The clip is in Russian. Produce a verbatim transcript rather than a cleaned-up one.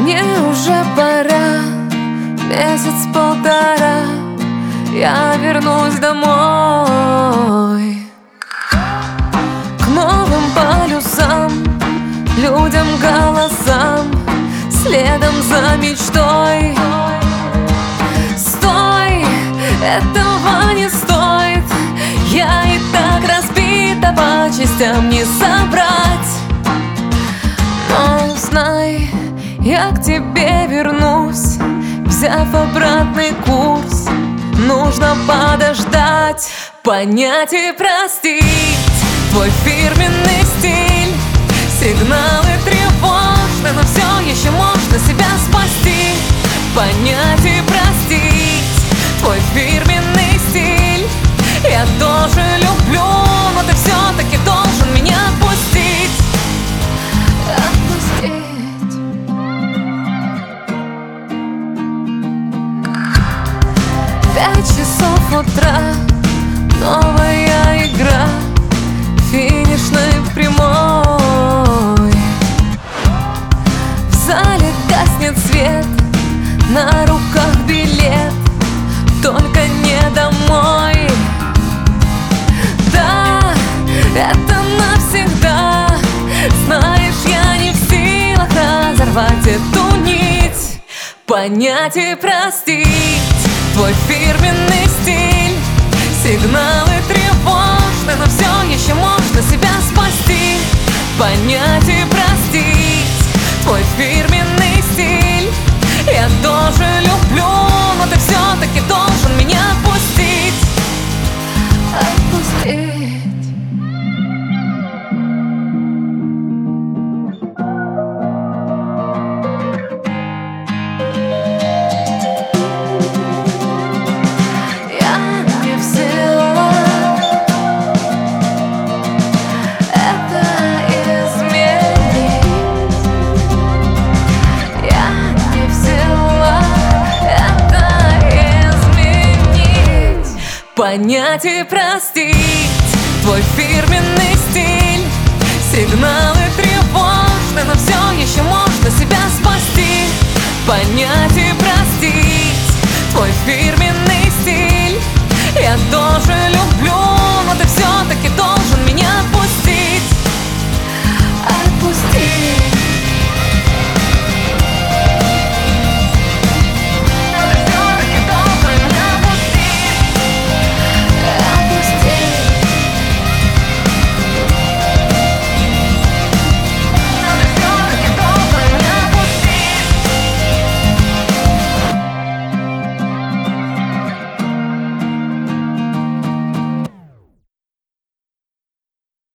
Мне уже пора, месяц-полтора, я вернусь домой. К новым полюсам, людям, голосам, следом за мечтой. Стой, этого не стоит, я и так разбита, по частям не собрать. Но знай, я к тебе вернусь, взяв обратный курс. Нужно подождать, понять и простить твой фирменный стиль. Сигналы тревожны, но все еще можно себя спасти. Понять и простить твой фирменный стиль. Я тоже люблю, но ты все-таки должен меня отпустить. Отпустить. Пять часов утра, новая игра, финишной прямой. В зале гаснет свет, на руках билет, только не домой. Да, это навсегда. Знаешь, я не в силах разорвать эту нить. Понять и простить твой фирменный стиль. Сигналы тревожны, но все еще можно себя спасти. Понять и простить твой фирменный стиль. Я тоже люблю, но ты все-таки должен меня отпустить. Отпустить. Понять и простить твой фирменный стиль. Сигналы тревожны, но все еще можно себя спасти. Понять и простить твой фирменный стиль. Я тоже люблю.